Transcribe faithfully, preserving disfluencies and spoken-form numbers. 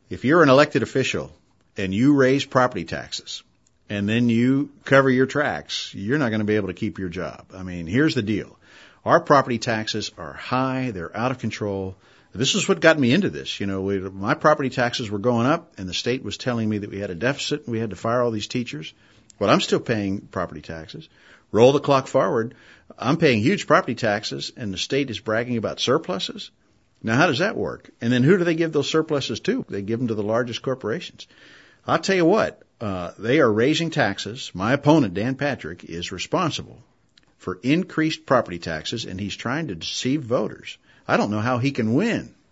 If you're an elected official and you raise property taxes and then you cover your tracks, you're not going to be able to keep your job. I mean, here's the deal. Our property taxes are high. They're out of control. This is what got me into this. You know, we, my property taxes were going up, and the state was telling me that we had a deficit and we had to fire all these teachers. But I'm still paying property taxes. Roll the clock forward. I'm paying huge property taxes, and the state is bragging about surpluses. Now, how does that work? And then who do they give those surpluses to? They give them to the largest corporations. I'll tell you what, uh, they are raising taxes. My opponent, Dan Patrick, is responsible for increased property taxes, and he's trying to deceive voters. I don't know how he can win.